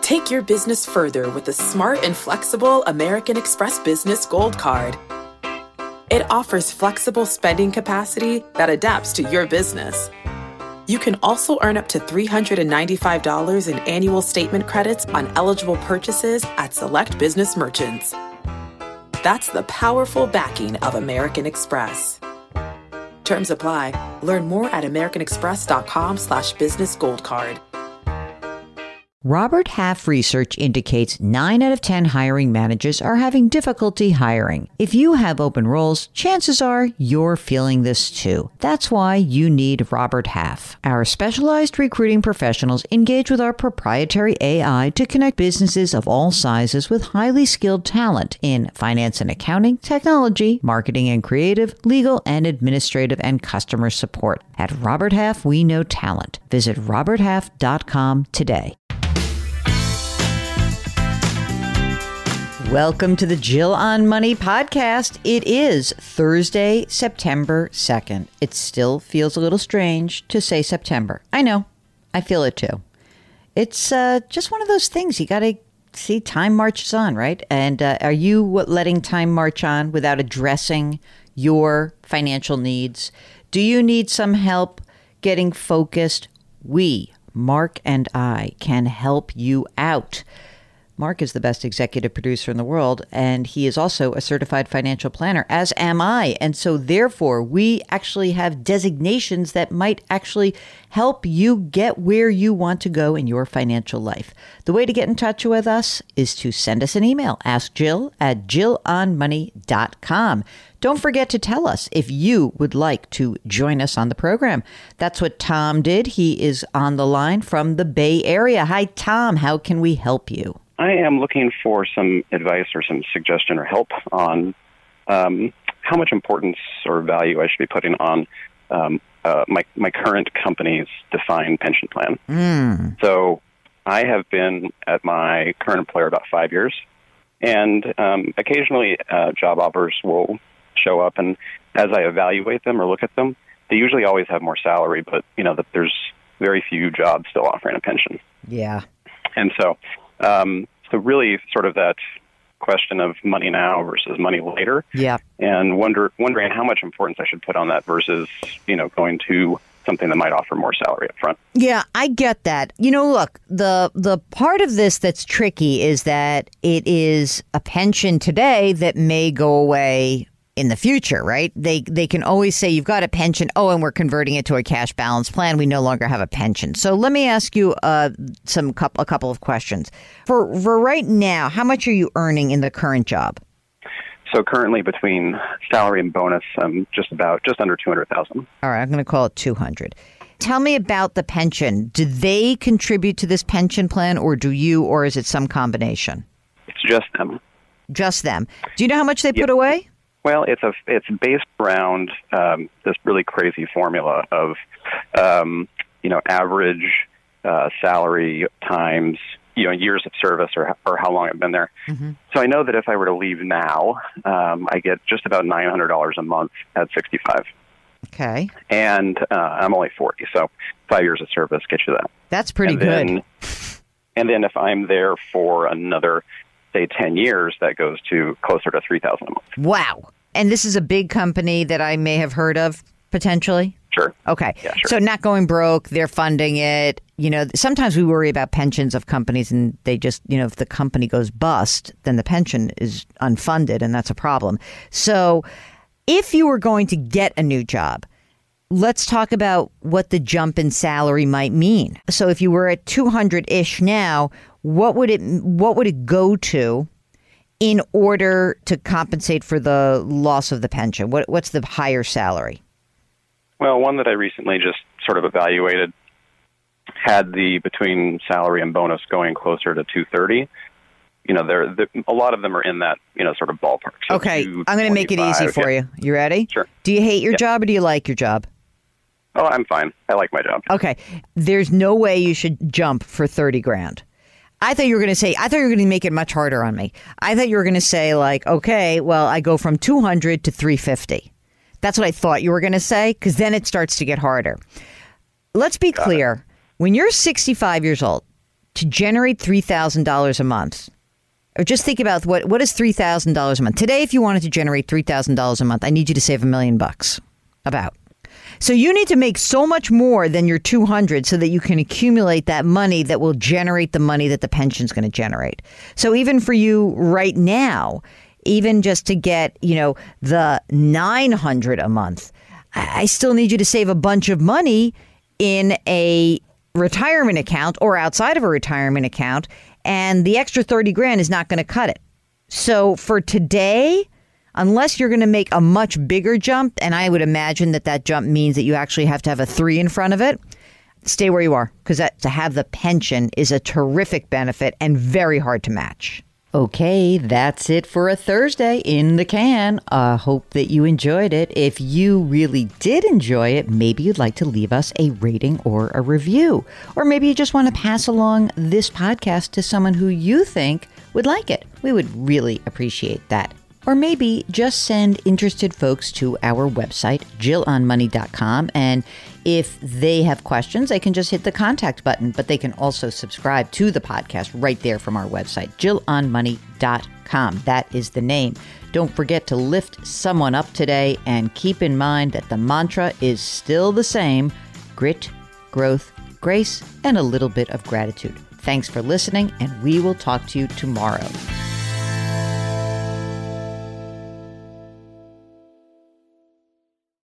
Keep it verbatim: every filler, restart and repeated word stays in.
Take your business further with the smart and flexible American Express Business Gold Card. It offers flexible spending capacity that adapts to your business. You can also earn up to three hundred ninety-five dollars in annual statement credits on eligible purchases at select business merchants. That's the powerful backing of American Express. Terms apply. Learn more at americanexpress.com slash business gold card. Robert Half research indicates nine out of ten hiring managers are having difficulty hiring. If you have open roles, chances are you're feeling this too. That's why you need Robert Half. Our specialized recruiting professionals engage with our proprietary A I to connect businesses of all sizes with highly skilled talent in finance and accounting, technology, marketing and creative, legal and administrative, and customer support. At Robert Half, we know talent. Visit robert half dot com today. Welcome to the Jill on Money podcast. It is Thursday, September second. It still feels a little strange to say September. I know. I feel it too. It's uh, just one of those things. You got to see time marches on, right? And uh, are you letting time march on without addressing your financial needs? Do you need some help getting focused? We, Mark and I, can help you out. Mark is the best executive producer in the world, and he is also a certified financial planner, as am I. And so therefore, we actually have designations that might actually help you get where you want to go in your financial life. The way to get in touch with us is to send us an email. Ask Jill at jill on money dot com. Don't forget to tell us if you would like to join us on the program. That's what Tom did. He is on the line from the Bay Area. Hi, Tom. How can we help you? I am looking for some advice or some suggestion or help on um, how much importance or value I should be putting on um, uh, my my current company's defined pension plan. Mm. So I have been at my current employer about five years, and um, occasionally uh, job offers will show up, and as I evaluate them or look at them, they usually always have more salary, but you know that there's very few jobs still offering a pension. Yeah. And so Um, so really sort of that question of money now versus money later. Yeah. And wonder, wondering how much importance I should put on that versus, you know, going to something that might offer more salary up front. Yeah, I get that. You know, look, the the part of this that's tricky is that it is a pension today that may go away in the future, right? They they can always say you've got a pension. Oh, and we're converting it to a cash balance plan. We no longer have a pension. So let me ask you uh, some couple a couple of questions. For for right now, how much are you earning in the current job? So currently, between salary and bonus, I'm just about just under two hundred thousand. All right, I'm going to call it two hundred. Tell me about the pension. Do they contribute to this pension plan, or do you, or is it some combination? It's just them. Just them. Do you know how much they Yep. put away? Well, it's a it's based around um, this really crazy formula of um, you know average uh, salary times you know years of service or or how long I've been there. Mm-hmm. So I know that if I were to leave now, um, I get just about nine hundred dollars a month at sixty-five. Okay, and uh, I'm only forty, so five years of service gets you that. That's pretty and good. Then, and then if I'm there for another, say, ten years, that goes to closer to three thousand dollars a month. Wow. And this is a big company that I may have heard of, potentially? Sure. Okay. Yeah, sure. So not going broke, they're funding it. You know, sometimes we worry about pensions of companies and they just, you know, if the company goes bust, then the pension is unfunded and that's a problem. So if you were going to get a new job, let's talk about what the jump in salary might mean. So if you were at two hundred-ish now, what would it what would it go to in order to compensate for the loss of the pension? What, what's the higher salary? Well, one that I recently just sort of evaluated had the between salary and bonus going closer to two thirty. You know, there a lot of them are in that, you know, sort of ballpark. So okay, I'm going to make it easy for yeah. you. You ready? Sure. Do you hate your yeah. job or do you like your job? Oh, I'm fine. I like my job. Okay. There's no way you should jump for thirty grand. I thought you were going to say, I thought you were going to make it much harder on me. I thought you were going to say like, okay, well, I go from two hundred to three fifty. That's what I thought you were going to say, because then it starts to get harder. Let's be Got clear. it. When you're sixty-five years old, to generate three thousand dollars a month, or just think about what, what is three thousand dollars a month? Today, if you wanted to generate three thousand dollars a month, I need you to save a million bucks. About. So you need to make so much more than your two hundred so that you can accumulate that money that will generate the money that the pension's going to generate. So even for you right now, even just to get, you know, the nine hundred a month, I still need you to save a bunch of money in a retirement account or outside of a retirement account. And the extra thirty grand is not going to cut it. So for today, unless you're going to make a much bigger jump, and I would imagine that that jump means that you actually have to have a three in front of it, stay where you are, because to have the pension is a terrific benefit and very hard to match. Okay, that's it for a Thursday in the can. I uh, hope that you enjoyed it. If you really did enjoy it, maybe you'd like to leave us a rating or a review. Or maybe you just want to pass along this podcast to someone who you think would like it. We would really appreciate that. Or maybe just send interested folks to our website, Jill on Money dot com. And if they have questions, they can just hit the contact button. But they can also subscribe to the podcast right there from our website, Jill on Money dot com. That is the name. Don't forget to lift someone up today. And keep in mind that the mantra is still the same: grit, growth, grace, and a little bit of gratitude. Thanks for listening, and we will talk to you tomorrow.